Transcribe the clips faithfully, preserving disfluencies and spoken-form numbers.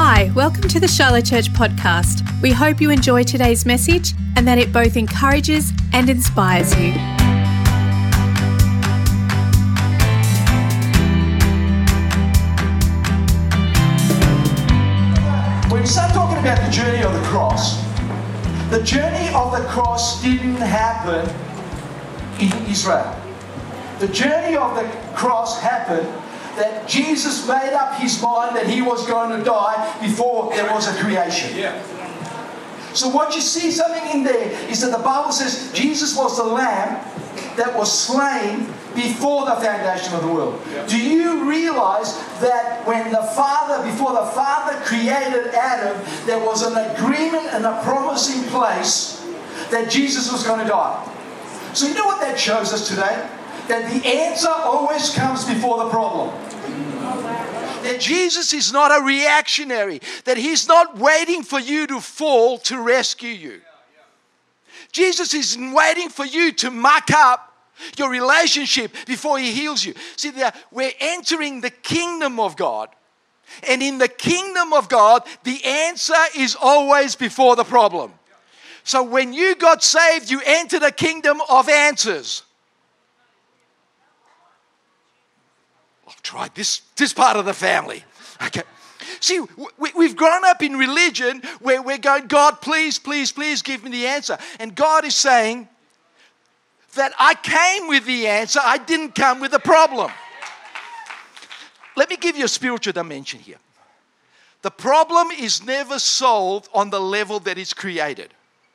Hi, welcome to the Shiloh Church podcast. We hope you enjoy today's message and that it both encourages and inspires you. When we start talking about the journey of the cross, the journey of the cross didn't happen in Israel. The journey of the cross happened that Jesus made up his mind that he was going to die before there was a creation. Yeah. So what you see something in there is that the Bible says Jesus was the lamb that was slain before the foundation of the world. Yeah. Do you realize that when the Father, before the Father created Adam, there was an agreement and a promise in place that Jesus was going to die? So you know what that shows us today? That the answer always comes before the problem. That Jesus is not a reactionary. That he's not waiting for you to fall to rescue you. Jesus isn't waiting for you to muck up your relationship before he heals you. See, we're entering the kingdom of God. And in the kingdom of God, the answer is always before the problem. So when you got saved, you entered a kingdom of answers. I've tried this, this part of the family. Okay. See, we, we've grown up in religion where we're going, God, please, please, please give me the answer. And God is saying that I came with the answer. I didn't come with the problem. Let me give you a spiritual dimension here. The problem is never solved on the level that it's created.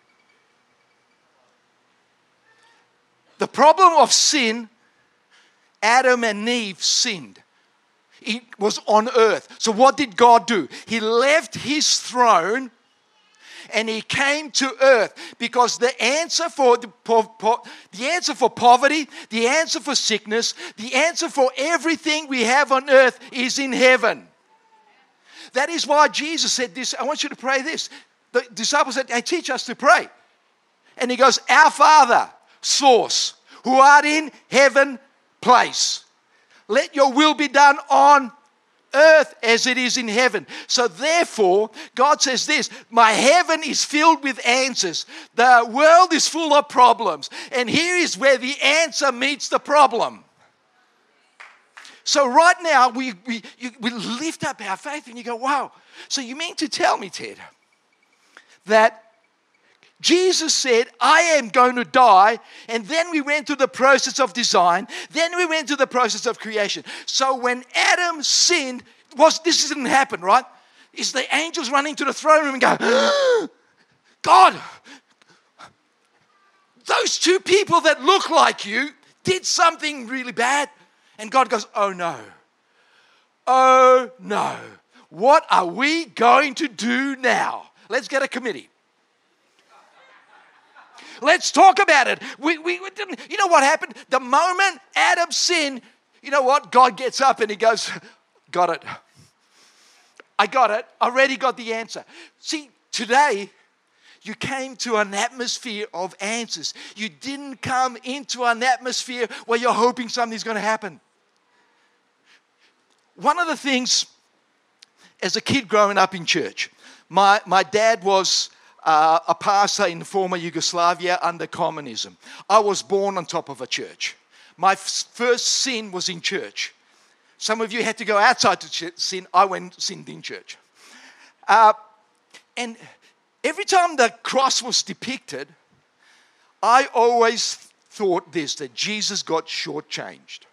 The problem of sin, Adam and Eve sinned. It was on earth. So what did God do? He left his throne and he came to earth, because the answer for the, po- po- the answer for poverty, the answer for sickness, the answer for everything we have on earth is in heaven. That is why Jesus said this. I want you to pray this. The disciples said, hey, teach us to pray. And he goes, our Father, source, who art in heaven, place. Let your will be done on earth as it is in heaven. So therefore, God says this, my heaven is filled with answers. The world is full of problems. And here is where the answer meets the problem. So right now, we, we, you, we lift up our faith and you go, wow. So you mean to tell me, Ted, that Jesus said, I am going to die, and then we went through the process of design, then we went through the process of creation. So when Adam sinned, was this didn't happen, right? Is the angels running to the throne room and go, God, those two people that look like you did something really bad. And God goes, oh no, oh no, what are we going to do now? Let's get a committee. Let's talk about it. We, we, we didn't, you know what happened? The moment Adam sinned, you know what? God gets up and he goes, got it. I got it. I already got the answer. See, today, you came to an atmosphere of answers. You didn't come into an atmosphere where you're hoping something's going to happen. One of the things, as a kid growing up in church, my, my dad was Uh, a pastor in former Yugoslavia under communism. I was born on top of a church. My f- first sin was in church. Some of you had to go outside to ch- sin. I went and sinned in church. Uh, and every time the cross was depicted, I always thought this, that Jesus got shortchanged.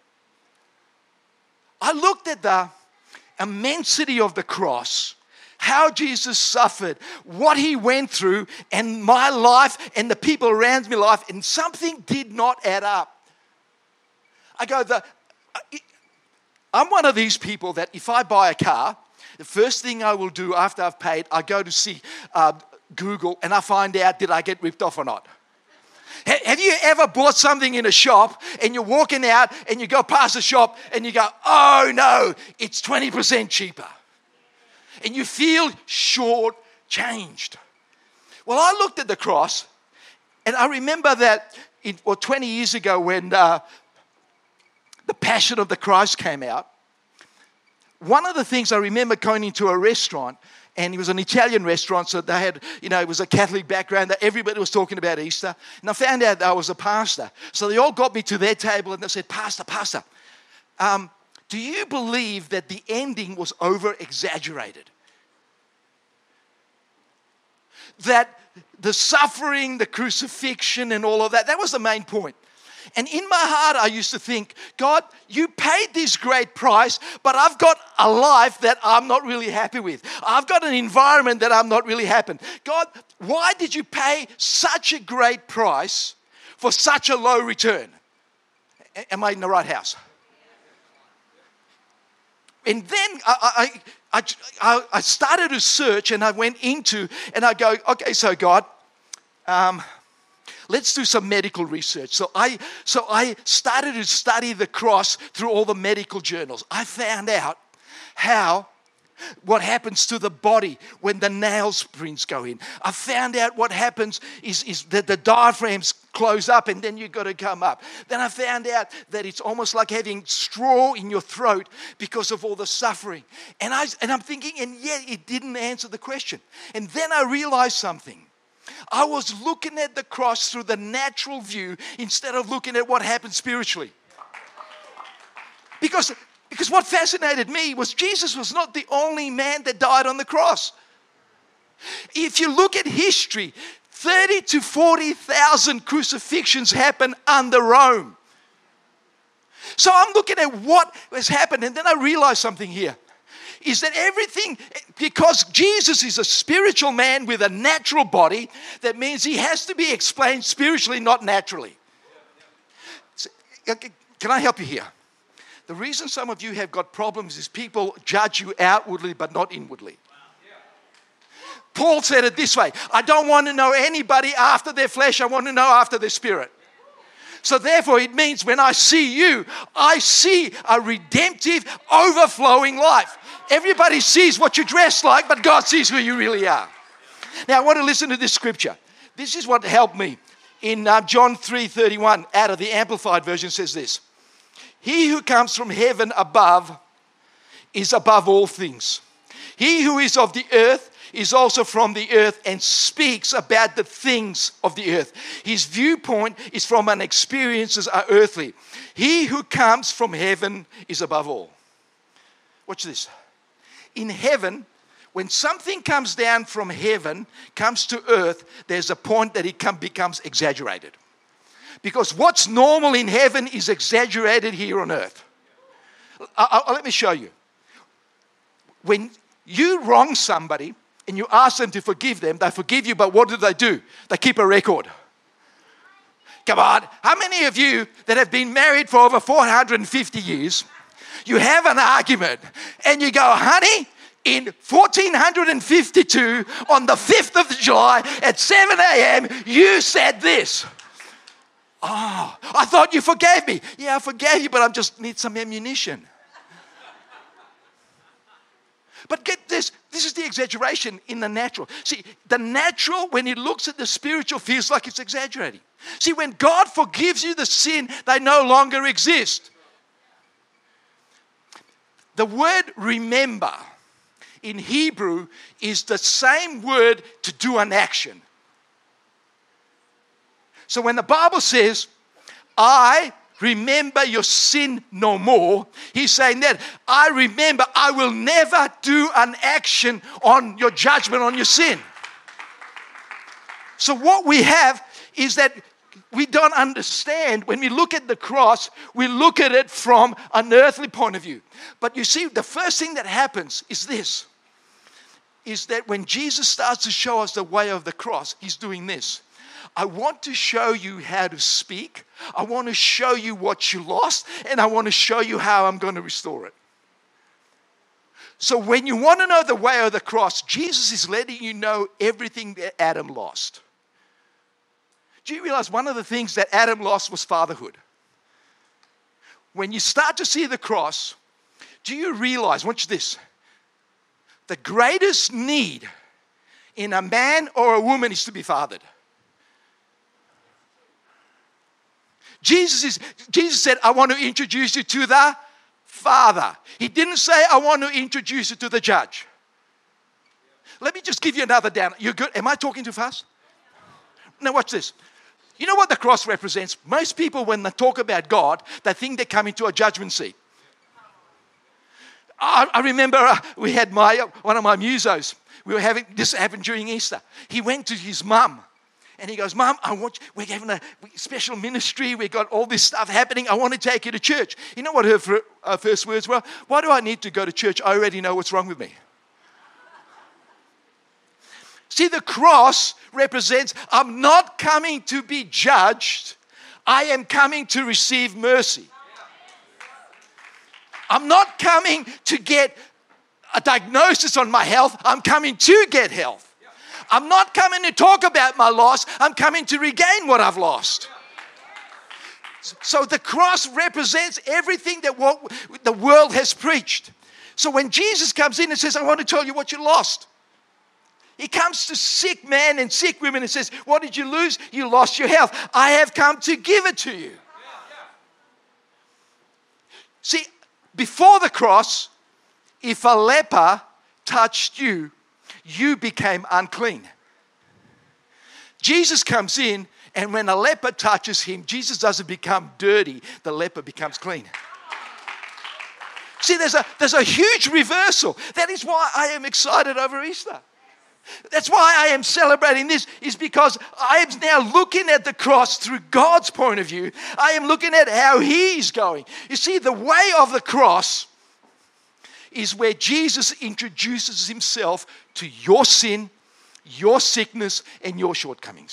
I looked at the immensity of the cross, how Jesus suffered, what he went through, and my life and the people around me life, and something did not add up. I go, the, I'm one of these people that if I buy a car, the first thing I will do after I've paid, I go to see uh, Google and I find out, did I get ripped off or not? Have you ever bought something in a shop and you're walking out and you go past the shop and you go, oh no, it's twenty percent cheaper. And you feel short-changed. Well, I looked at the cross, and I remember that it, well, twenty years ago when uh, the Passion of the Christ came out, one of the things I remember going into a restaurant, And it was an Italian restaurant, so they had, you know, it was a Catholic background. That everybody was talking about Easter. And I found out I was a pastor. So they all got me to their table and they said, Pastor, Pastor, um, do you believe that the ending was over-exaggerated? That the suffering, the crucifixion and all of that, that was the main point. And in my heart, I used to think, God, you paid this great price, but I've got a life that I'm not really happy with. I've got an environment that I'm not really happy. God, why did you pay such a great price for such a low return? Am I in the right house? And then I, I, I, I started to search, and I went into, and I go, okay, so God, um, let's do some medical research. So I, so I started to study the cross through all the medical journals. I found out how, what happens to the body when the nail prints go in. I found out what happens is, is that the diaphragms close up and then you've got to come up. Then I found out that it's almost like having straw in your throat because of all the suffering. And, I, and I'm thinking, and yet it didn't answer the question. And then I realized something. I was looking at the cross through the natural view instead of looking at what happened spiritually. Because, because what fascinated me was Jesus was not the only man that died on the cross. If you look at history, thirty to forty thousand crucifixions happened under Rome. So I'm looking at what has happened, and then I realized something here. Is that everything, because Jesus is a spiritual man with a natural body, that means he has to be explained spiritually, not naturally. So, can I help you here? The reason some of you have got problems is people judge you outwardly but not inwardly. Paul said it this way, I don't want to know anybody after their flesh, I want to know after their spirit. So therefore it means when I see you, I see a redemptive, overflowing life. Everybody sees what you dress like, but God sees who you really are. Now I want to listen to this scripture. This is what helped me. In uh, John three thirty-one, out of the Amplified Version, says this. He who comes from heaven above is above all things. He who is of the earth is also from the earth and speaks about the things of the earth. His viewpoint is from an experiences are earthly. He who comes from heaven is above all. Watch this. In heaven, when something comes down from heaven, comes to earth, there's a point that it come, becomes exaggerated. Because what's normal in heaven is exaggerated here on earth. I, I, let me show you. When you wrong somebody and you ask them to forgive them, they forgive you, but what do they do? They keep a record. Come on, how many of you that have been married for over four hundred fifty years, you have an argument and you go, honey, in fourteen fifty-two, on the fifth of July at seven a.m., you said this. Oh, I thought you forgave me. Yeah, I forgave you, but I just need some ammunition. But get this, this is the exaggeration in the natural. See, the natural, when it looks at the spiritual, feels like it's exaggerating. See, when God forgives you the sin, they no longer exist. The word remember in Hebrew is the same word to do an action. So when the Bible says, I remember your sin no more, he's saying that I remember I will never do an action on your judgment on your sin. So what we have is that we don't understand. When we look at the cross, we look at it from an earthly point of view. But you see, the first thing that happens is this, is that when Jesus starts to show us the way of the cross, he's doing this. I want to show you how to speak. I want to show you what you lost, and I want to show you how I'm going to restore it. So when you want to know the way of the cross, Jesus is letting you know everything that Adam lost. Do you realize one of the things that Adam lost was fatherhood? When you start to see the cross, do you realize, watch this, the greatest need in a man or a woman is to be fathered. Jesus is. Jesus said, I want to introduce you to the Father. He didn't say, I want to introduce you to the judge. Let me just give you another down. You're good. Am I talking too fast? Now watch this. You know what the cross represents? Most people, when they talk about God, they think they're coming to a judgment seat. I, I remember uh, we had my uh, one of my musos. We were having, this happened during Easter. He went to his mum and he goes, Mum, I want you, we're having a special ministry. We've got all this stuff happening. I want to take you to church. You know what her, her first words were? Why do I need to go to church? I already know what's wrong with me. See, the cross represents, I'm not coming to be judged. I am coming to receive mercy. I'm not coming to get a diagnosis on my health. I'm coming to get health. I'm not coming to talk about my loss. I'm coming to regain what I've lost. So the cross represents everything that what the world has preached. So when Jesus comes in and says, I want to tell you what you lost. He comes to sick men and sick women and says, what did you lose? You lost your health. I have come to give it to you. See, before the cross, if a leper touched you, you became unclean. Jesus comes in, and when a leper touches him, Jesus doesn't become dirty. The leper becomes clean. See, there's a, there's a huge reversal. That is why I am excited over Easter. That's why I am celebrating this, is because I am now looking at the cross through God's point of view. I am looking at how He's going. You see, the way of the cross is where Jesus introduces Himself to your sin, your sickness, and your shortcomings.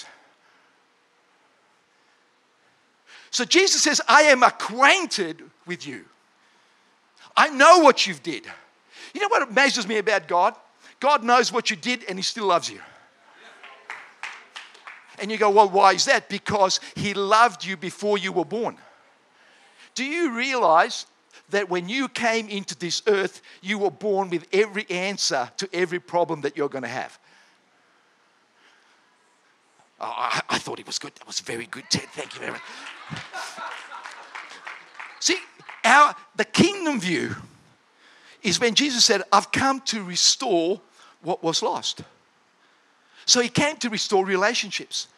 So Jesus says, I am acquainted with you. I know what you've did. You know what amazes me about God? God knows what you did and He still loves you. And you go, well, why is that? Because He loved you before you were born. Do you realize that when you came into this earth, you were born with every answer to every problem that you're going to have? Oh, I, I thought it was good. That was very good, Ted. Thank you very much. See, our, the kingdom view is when Jesus said, I've come to restore what was lost. So He came to restore relationships.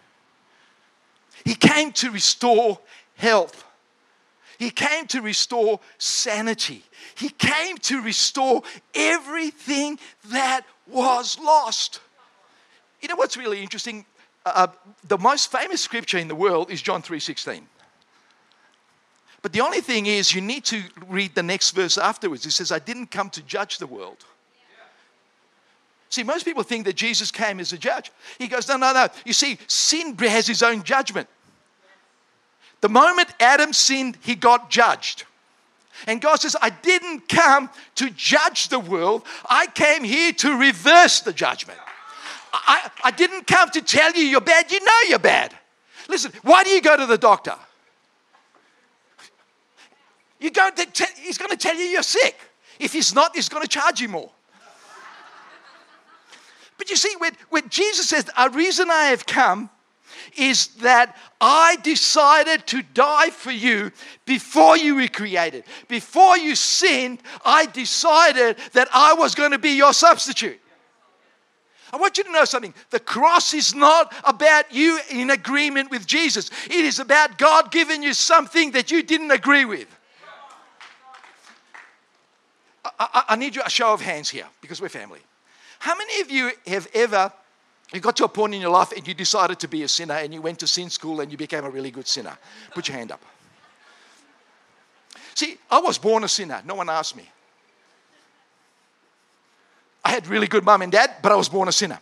He came to restore health. He came to restore sanity. He came to restore everything that was lost. You know what's really interesting? Uh, the most famous scripture in the world is John three sixteen. But the only thing is, you need to read the next verse afterwards. It says, I didn't come to judge the world. See, most people think that Jesus came as a judge. He goes, no, no, no. You see, sin has its own judgment. The moment Adam sinned, he got judged. And God says, I didn't come to judge the world. I came here to reverse the judgment. I, I didn't come to tell you you're bad. You know you're bad. Listen, why do you go to the doctor? You go to te- he's going to tell you you're sick. If he's not, he's going to charge you more. But you see, when, when Jesus says, a reason I have come is that I decided to die for you before you were created. Before you sinned, I decided that I was going to be your substitute. I want you to know something. The cross is not about you in agreement with Jesus. It is about God giving you something that you didn't agree with. I, I need you a show of hands here because we're family. How many of you have ever, you got to a point in your life and you decided to be a sinner and you went to sin school and you became a really good sinner? Put your hand up. See, I was born a sinner. No one asked me. I had really good mom and dad, but I was born a sinner.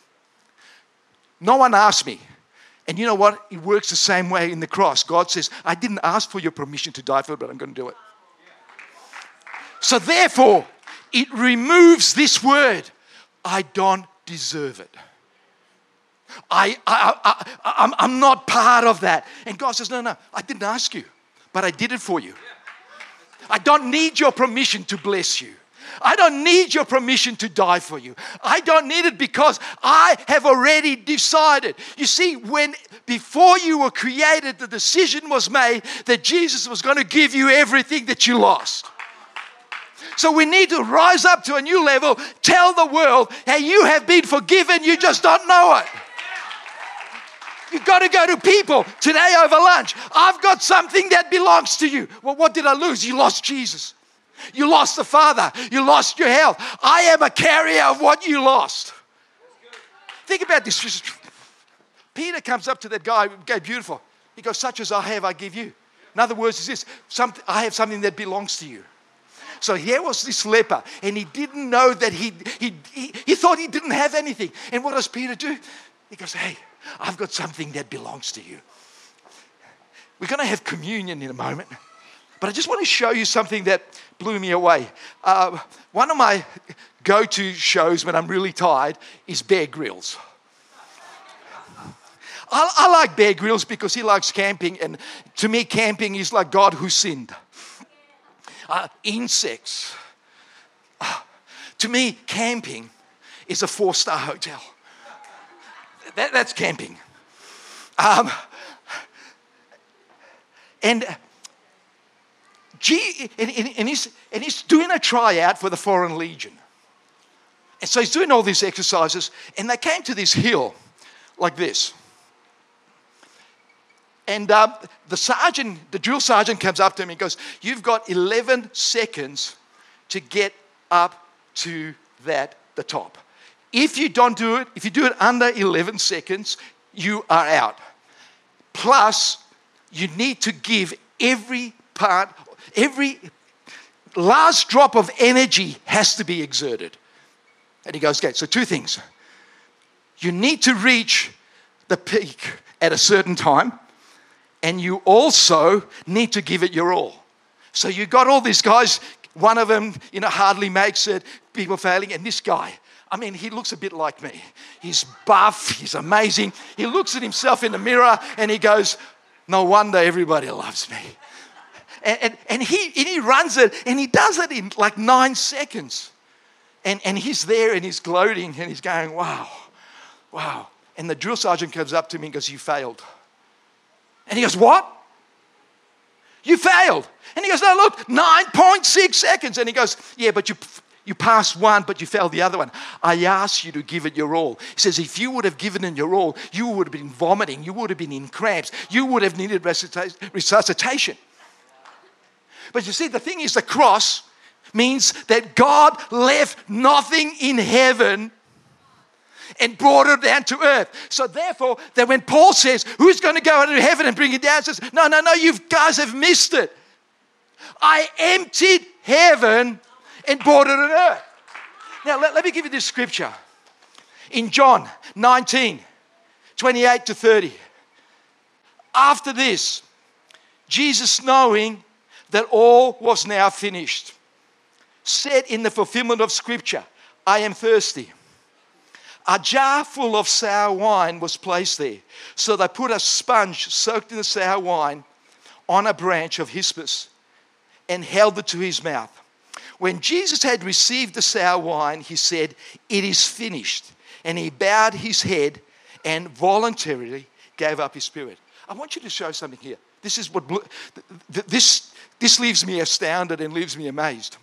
No one asked me. And you know what? It works the same way in the cross. God says, I didn't ask for your permission to die for it, but I'm going to do it. So therefore, it removes this word, I don't deserve it. I, I, I, I, I'm, I'm not part of that. And God says, no, no, I didn't ask you, but I did it for you. I don't need your permission to bless you. I don't need your permission to die for you. I don't need it because I have already decided. You see, when before you were created, the decision was made that Jesus was going to give you everything that you lost. So we need to rise up to a new level, tell the world, hey, you have been forgiven, you just don't know it. You've got to go to people today over lunch. I've got something that belongs to you. Well, what did I lose? You lost Jesus. You lost the Father. You lost your health. I am a carrier of what you lost. Think about this. Peter comes up to that guy, okay, beautiful. He goes, such as I have, I give you. In other words, is this, something, I have something that belongs to you. So here was this leper, and he didn't know that he, he, he, he thought he didn't have anything. And what does Peter do? He goes, hey, I've got something that belongs to you. We're going to have communion in a moment. But I just want to show you something that blew me away. Uh, one of my go-to shows when I'm really tired is Bear Grylls. I, I like Bear Grylls because he likes camping. And to me, camping is like God who sinned. Uh, insects. Uh, to me, camping is a four-star hotel. That, that's camping. Um, and, G, and, and, he's, and he's doing a tryout for the Foreign Legion. And so he's doing all these exercises, and they came to this hill like this. And uh, the sergeant, the drill sergeant comes up to him and goes, you've got eleven seconds to get up to that, the top. If you don't do it, if you do it under eleven seconds, you are out. Plus, you need to give every part, every last drop of energy has to be exerted. And he goes, okay, so two things. You need to reach the peak at a certain time, and you also need to give it your all. So you got all these guys, one of them, you know, hardly makes it, people failing, and this guy, I mean, he looks a bit like me. He's buff, he's amazing. He looks at himself in the mirror and he goes, no wonder everybody loves me. And, and, and, he, and he runs it, and he does it in like nine seconds. And, and he's there and he's gloating and he's going, wow, wow. And the drill sergeant comes up to me and goes, you failed. And he goes, what? You failed. And he goes, no, look, nine point six seconds. And he goes, yeah, but you you passed one, but you failed the other one. I asked you to give it your all. He says, if you would have given it your all, you would have been vomiting. You would have been in cramps. You would have needed resuscitation. But you see, the thing is, the cross means that God left nothing in heaven and brought it down to earth. So therefore, that when Paul says, who's going to go into heaven and bring it down? Says, no, no, no, you guys have missed it. I emptied heaven and brought it on earth. Now, let, let me give you this scripture. In John nineteen, twenty-eight to thirty. After this, Jesus, knowing that all was now finished, said in the fulfillment of scripture, I am thirsty. A jar full of sour wine was placed there. So they put a sponge soaked in the sour wine on a branch of hyssop and held it to his mouth. When Jesus had received the sour wine, he said, it is finished. And he bowed his head and voluntarily gave up his spirit. I want you to show something here. This is what this, this leaves me astounded and leaves me amazed.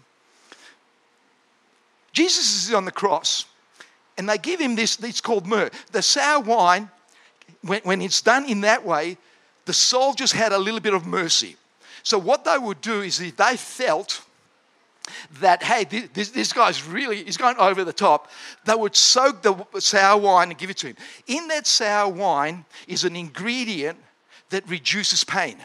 Jesus is on the cross. And they give him this, it's called myrrh. The sour wine, when, when it's done in that way, the soldiers had a little bit of mercy. So what they would do is if they felt that, hey, this, this guy's really, he's going over the top, they would soak the sour wine and give it to him. In that sour wine is an ingredient that reduces pain.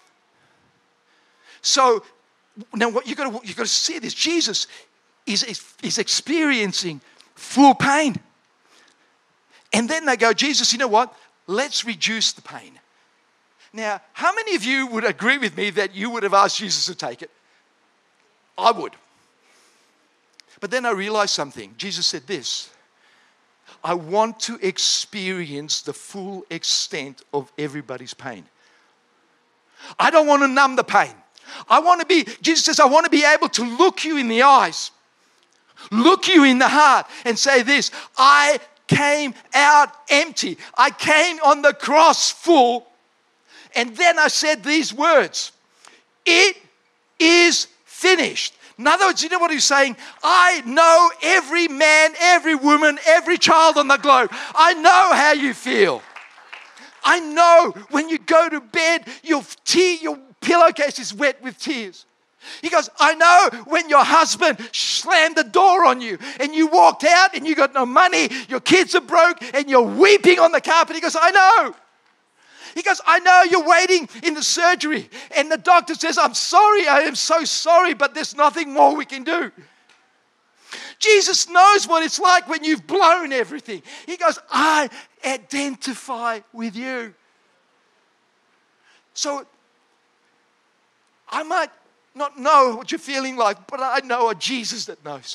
So now what you've got to, you've got to see this. Jesus is, is, is experiencing full pain. And then they go, Jesus, you know what? Let's reduce the pain. Now, how many of you would agree with me that you would have asked Jesus to take it? I would. But then I realized something. Jesus said this, I want to experience the full extent of everybody's pain. I don't want to numb the pain. I want to be, Jesus says, I want to be able to look you in the eyes, look you in the heart and say this, I came out empty. I came on the cross full. And then I said these words, it is finished. In other words, you know what he's saying? I know every man, every woman, every child on the globe. I know how you feel. I know when you go to bed, your tea, your pillowcase is wet with tears. He goes, I know when your husband slammed the door on you and you walked out and you got no money, your kids are broke and you're weeping on the carpet. He goes, I know. He goes, I know you're waiting in the surgery and the doctor says, I'm sorry, I am so sorry, but there's nothing more we can do. Jesus knows what it's like when you've blown everything. He goes, I identify with you. So I might not know what you're feeling like, but I know a Jesus that knows.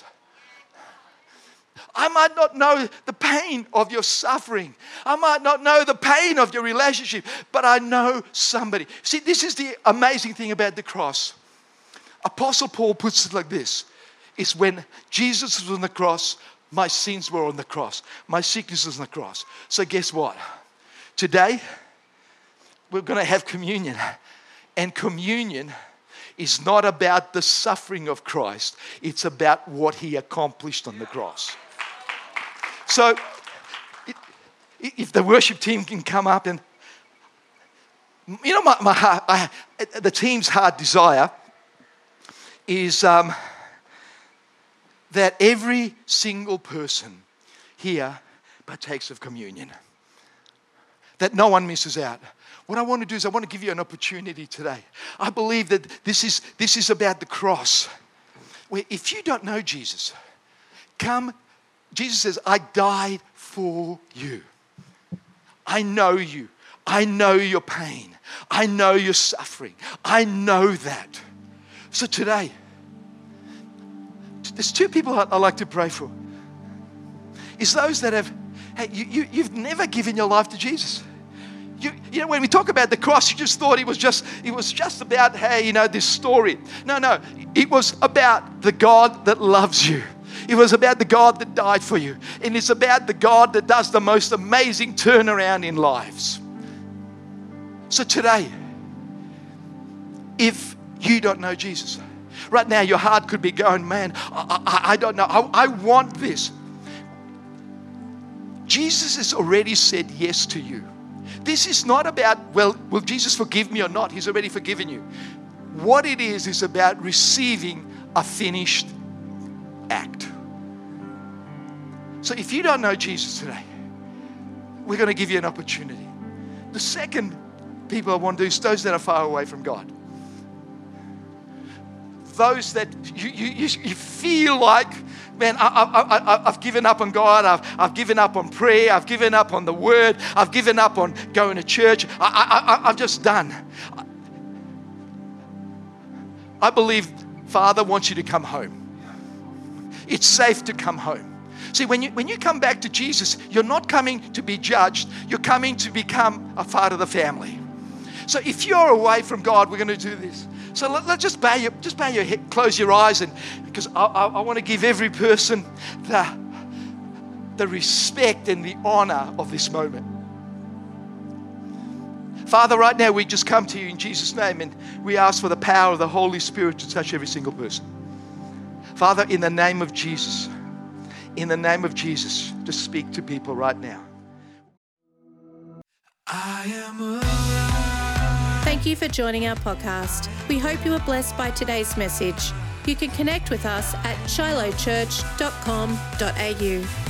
I might not know the pain of your suffering. I might not know the pain of your relationship, but I know somebody. See, this is the amazing thing about the cross. Apostle Paul puts it like this. It's when Jesus was on the cross, my sins were on the cross. My sickness was on the cross. So guess what? Today, we're going to have communion. And communion is not about the suffering of Christ. It's about what he accomplished on the cross. So, if the worship team can come up and, you know, my, my heart, I, the team's heart desire is um, that every single person here partakes of communion. That no one misses out. What I want to do is I want to give you an opportunity today. I believe that this is, this is about the cross. Where if you don't know Jesus, come. Jesus says, I died for you. I know you. I know your pain. I know your suffering. I know that. So today, there's two people I like to pray for. It's those that have, hey, you, you, you've never given your life to Jesus. You, you know, when we talk about the cross, you just thought it was just, it was just about, hey, you know, this story. No, no. It was about the God that loves you. It was about the God that died for you. And it's about the God that does the most amazing turnaround in lives. So today, if you don't know Jesus, right now your heart could be going, man, I, I, I don't know. I, I want this. Jesus has already said yes to you. This is not about, well, will Jesus forgive me or not? He's already forgiven you. What it is, is about receiving a finished act. So if you don't know Jesus today, we're going to give you an opportunity. The second people I want to do is those that are far away from God. Those that you, you, you feel like, man, I, I, I, I've given up on God. I've, I've given up on prayer. I've given up on the word. I've given up on going to church. I, I, I'm just done. I believe Father wants you to come home. It's safe to come home. See, when you, when you come back to Jesus, you're not coming to be judged. You're coming to become a part of the family. So if you're away from God, we're going to do this. So let, let's just bow your, just bow your head, close your eyes, and because I, I, I want to give every person the, the respect and the honor of this moment. Father, right now we just come to you in Jesus' name, and we ask for the power of the Holy Spirit to touch every single person. Father, in the name of Jesus, in the name of Jesus, just speak to people right now. I am a... Thank you for joining our podcast. We hope you were blessed by today's message. You can connect with us at shiloh church dot com dot a u.